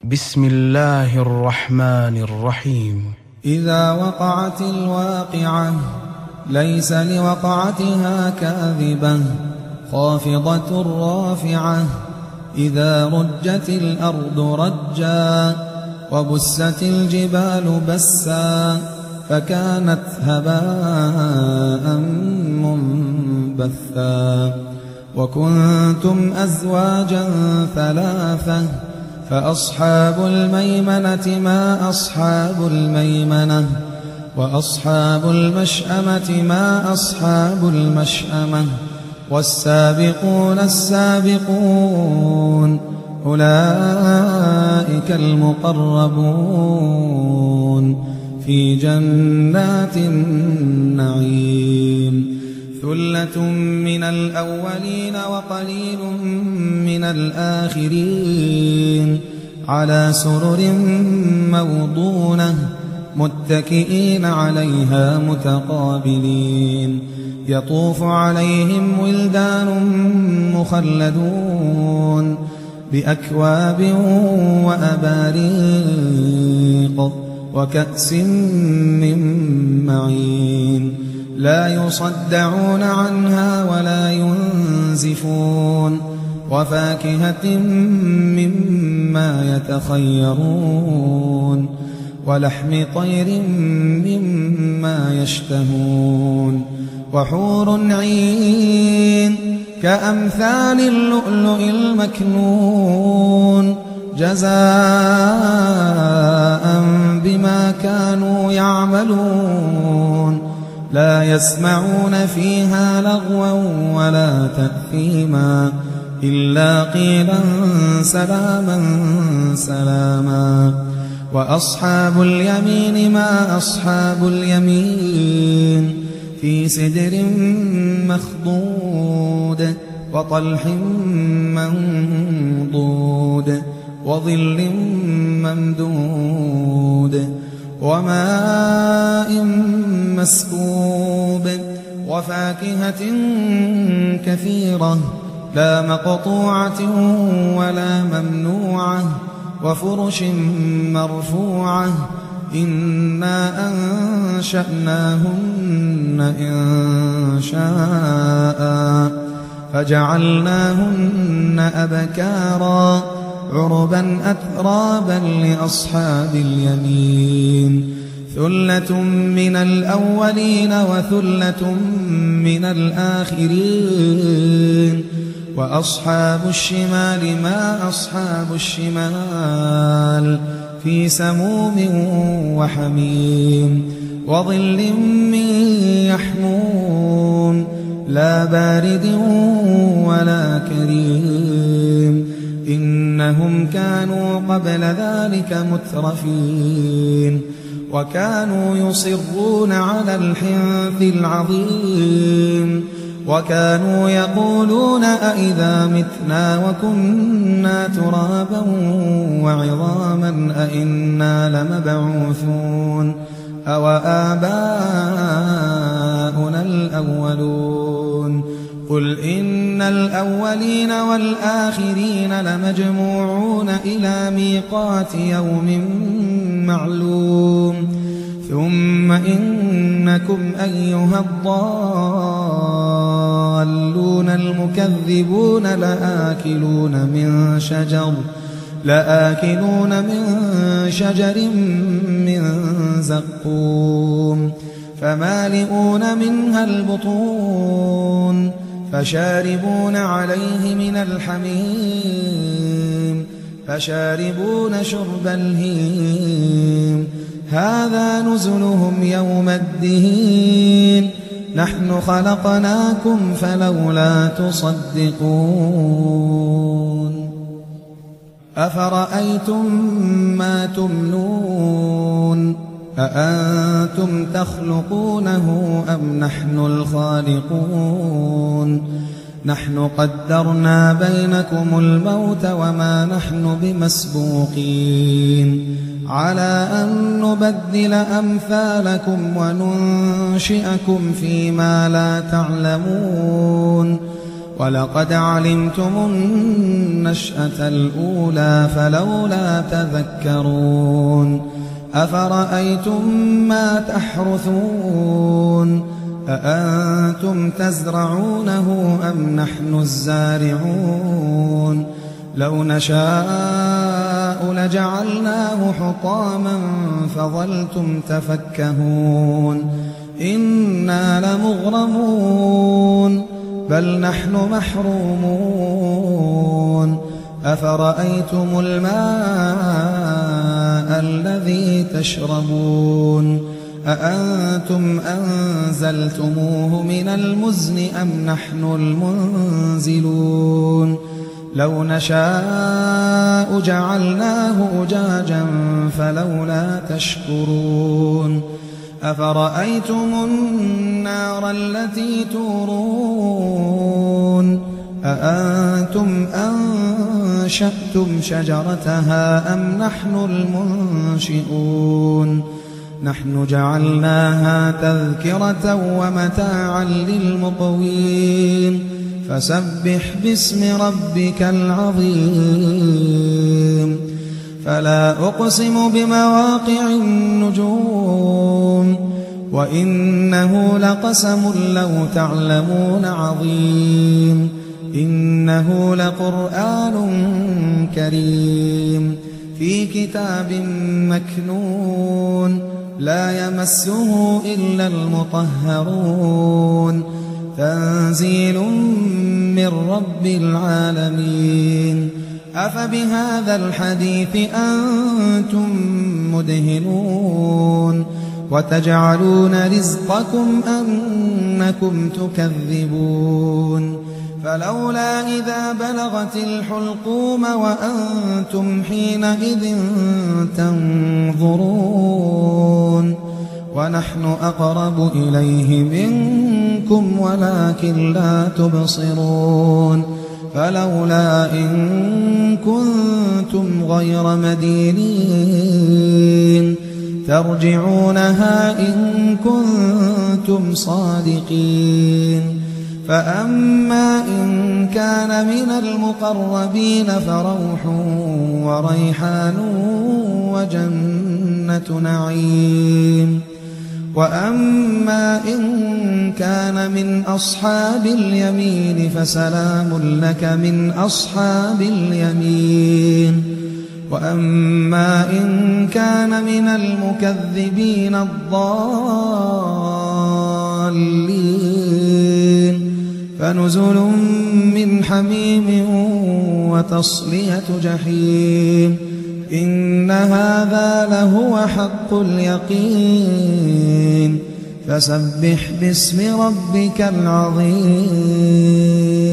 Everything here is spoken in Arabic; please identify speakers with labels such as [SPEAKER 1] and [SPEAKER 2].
[SPEAKER 1] بسم الله الرحمن الرحيم.
[SPEAKER 2] إذا وقعت الواقعة ليس لوقعتها كاذبة خافضة رافعة إذا رجت الأرض رجا وبست الجبال بسا فكانت هباء منبثا وكنتم أزواجا ثلاثة فأصحاب الميمنة ما أصحاب الميمنة وأصحاب المشأمة ما أصحاب المشأمة والسابقون السابقون أولئك المقربون في جنات النعيم ثلة من الأولين وقليل من الآخرين على سرر موضونة متكئين عليها متقابلين يطوف عليهم ولدان مخلدون بأكواب وأباريق وكأس من معين لا يصدعون عنها ولا ينزفون وفاكهة مما يتخيرون ولحم طير مما يشتهون وحور عين كأمثال اللؤلؤ المكنون جزاء بما كانوا يعملون لا يسمعون فيها لغوا ولا تأثيما إلا قيلا سلاما سلاما وأصحاب اليمين ما أصحاب اليمين في سدر مخضود وطلح منضود وظل ممدود وماء مسكوب وفاكهة كثيرة لا مقطوعة ولا ممنوعة وفرش مرفوعة إنا أنشأناهن إنشاء فجعلناهن أبكارا عربا أترابا لأصحاب اليمين ثلة من الأولين وثلة من الآخرين وأصحاب الشمال ما أصحاب الشمال في سموم وحميم وظل من يحموم لا بارد ولا كريم إنهم كانوا قبل ذلك مترفين وكانوا يصرون على الحنث العظيم وكانوا يقولون أئذا متنا وكنا ترابا وعظاما أئنا لمبعوثون أو آباؤنا الأولون قل إن الأولين والآخرين لمجموعون إلى ميقات يوم معلوم ثم إنكم أيها الضالون المكذبون لآكلون من شجر من زقوم فمالئون منها البطون فشاربون عليه من الحميم فشاربون شرب الهيم هذا نزلهم يوم الدين نحن خلقناكم فلولا تصدقون أفرأيتم ما تمنون أأنتم تخلقونه أم نحن الخالقون نحن قدرنا بينكم الموت وما نحن بمسبوقين على أن نبدل أمثالكم وننشئكم فيما لا تعلمون ولقد علمتم النشأة الأولى فلولا تذكرون أفرأيتم ما تحرثون أأنتم تزرعونه أم نحن الزارعون لو نشاء لجعلناه حطاما فظلتم تفكهون إنا لمغرمون بل نحن محرومون أفرأيتم الماء الذي تشربون أأنتم أنزلتموه من المزن أم نحن المنزلون لو نشاء جعلناه أجاجا فلولا تشكرون أفرأيتم النار التي تورون أأنتم أنشأتم شجرتها أم نحن المنشئون نحن جعلناها تذكرة ومتاعا للمقوين فسبح باسم ربك العظيم فلا أقسم بمواقع النجوم وإنه لقسم لو تعلمون عظيم إنه لقرآن كريم في كتاب مكنون لا يمسه إلا المطهرون تنزيل من رب العالمين أفبهذا الحديث أنتم مدهنون وتجعلون رزقكم أنكم تكذبون فلولا إذا بلغت الحلقوم وأنتم حينئذ تنظرون ونحن أقرب إليه منكم ولكن لا تبصرون فلولا إن كنتم غير مدينين ترجعونها إن كنتم صادقين فأما إن كان من المقربين فروح وريحان وجنة نعيم وأما إن كان من أصحاب اليمين فسلام لك من أصحاب اليمين وأما إن كان من المكذبين الضالين فنزل من حميم وتصلية جحيم إن هذا لهو حق اليقين فسبح باسم ربك العظيم